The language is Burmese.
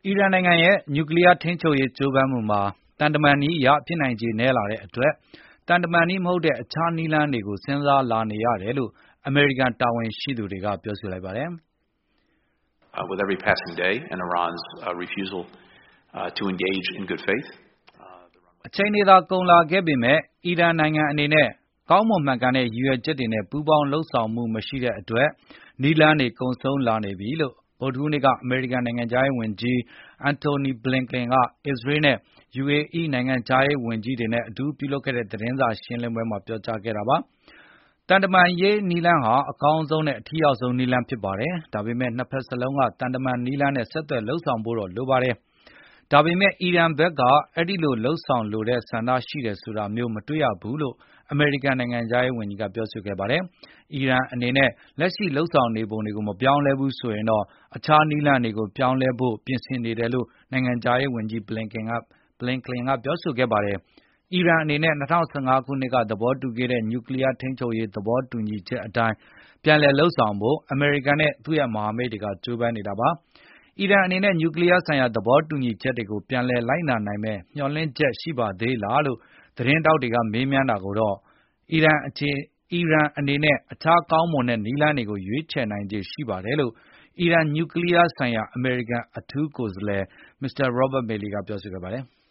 အီရန်နိုင်ငံရဲ့နျူကလ িয়ারထိန်းချုပ်ရေးကြိုးပမ်းမှုမှာတန်တမန်နည်းအရဖြစ်နိုင်ခြေနည်းလာတဲ့အတွက်တန်တမန်နည်းမဟုတ်တဲ့အခြားနည်းလမ်းတွေကိုစဉ်းစားလာနေရတယ်လို့အမေရိကန်တာဝန်ရှိသူတွေကပြောဆိုလိုက်ပါတယ်။ With every passing day and Iran's refusal to engage in good faith. အချိန်တွေသာကုန်လာခဲ့ပေမဲ့အီရန်နိုင်ငံအနေနဲ့ကောင်းမွန်မှန်ကန်တဲ့ရည်ရွယ်ချက်တွေနဲ့ပူးပေါင်းလှုပ်ဆောင်မှုမရှိတဲ့အတွက်နည်းလမ်းတွေကုန်ဆုံးလာနေပြီလို့ဗုဒ္ဓဟူးနေ့ကအမေရိကန်နိုင်ငံခြားရေးဝန်ကြီး Antony Blinken ကအစ္စရေးနဲ့ UAE နိုင်ငံခြားရေးဝန်ကြီးတွေနဲ့အတူပြုလုပ်ခဲ့တဲ့သတင်းစာရှင်းလင်းပွဲမှာပြောကြားခဲ့တာပါ။တန်တမန်ရေးနည်းလမ်းဟာအကောင်းဆုံးနဲ့အထီးရောက်ဆုံးနည်းလမ်းဖြစ်ပါတယ်။ဒါပေမဲ့နှစ်ဖက်စလုံးကတန်တမန်နည်းလမ်းနဲ့ဆက်သွယ်လုပ်ဆောင်ဖို့တော့လိုပါတယ်။ဒါပေမဲ့အီရန်ဘက်ကအဲဒီလိုလုပ်ဆောင်လိုတဲ့ဆန္ဒရှိတယ်ဆိုတာမျိုးမတွေ့ရဘူးလို့အမေရိကန်နိုင်ငံခြားရေးဝန်ကြီးကပြောဆိုခဲ့ပါတယ်။အီရန်အနေနဲ့လက်ရှိလုပ်ဆောင်နေပုံတွေကိုမပြောင်းလဲဘူးဆိုရင်တော့အခြားနည်းလမ်းတွေကိုပြောင်းလဲဖို့ပြင်ဆင်နေတယ်လို့နိုင်ငံခြားရေးဝန်ကြီး Blinken ကပြောဆိုခဲ့ပါတယ်။အီရန်အနေနဲ့2015 ခုနှစ်ကသဘောတူခဲ့တဲ့နျူကလ িয়ারထိန်းချုပ်ရေးသဘောတူညီချက်အတိုင်းပြန်လည်လုပ်ဆောင်ဖို့အမေရိကန်နဲ့သူ့ရဲ့မဟာမိတ်တွေကကြိုးပမ်းနေတာပါ။အီရန်အနေနဲ့နျူကလ িয়ারဆိုင်ရာသဘောတူညီချက်တွေကိုပြန်လည်လိုက်နာနိုင်မယ့်မျှော်လင့်ချက်ရှိပါသေးလားလို့သတင်းထောက်တွေကမေးမြန်းတာကိုတော့အီရန်အနေနဲ့အခြားကောင်းမွန်တဲ့နည်းလမ်းတွေကိုရွေးချယ်နိုင်ခြေရှိပါတယ်လို့အီရန်နျူကလ িয়ারဆိုင်ရာအမေရိကန်အထူးကိုယ်စားလှယ် Mr. Robert Malley ကပြောဆိုခဲ့ပါတယ်။